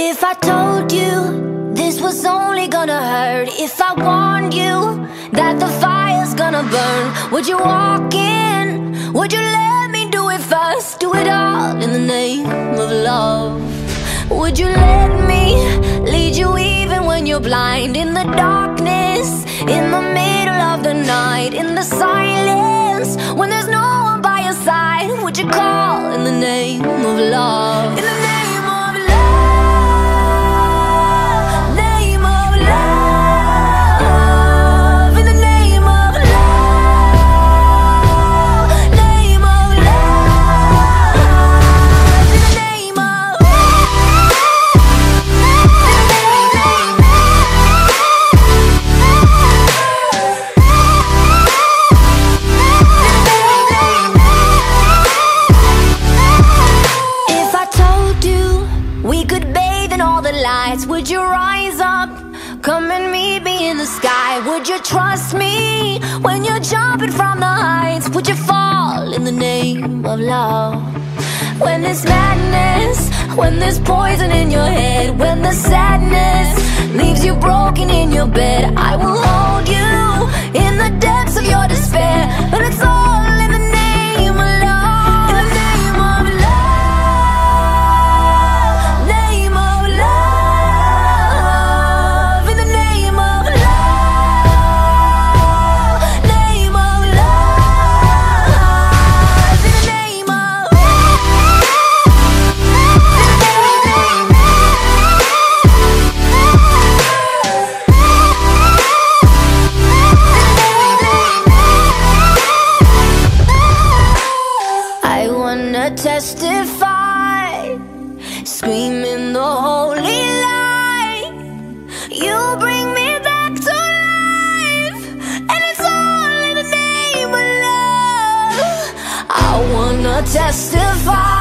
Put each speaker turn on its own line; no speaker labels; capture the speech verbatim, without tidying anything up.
If I told you this was only gonna hurt, if I warned you that the fire's gonna burn, would you walk in? Would you let me do it first? Do it all in the name of love. Would you let me lead you even when you're blind? In the darkness, in the middle of the night, in the silence, when there's no one by your side, would you call in the name of love? In the name of love, name of love, in the name of love, name of love, in the name of If I told you we could bathe in all the lights, would you rise up? Come and meet me in the sky. Would you trust me when you're jumping from the heights? Would you fall in the name of love? When there's madness, when there's poison in your head, when the sadness leaves you broken in your bed, I will hold you in the depths of your despair. But it's all in the name of love. In the name of love, name of love, in the name of love, name of love, in the name of I wanna testify, screaming the holy light. You bring me back to life, and it's all in the name of love. I wanna testify.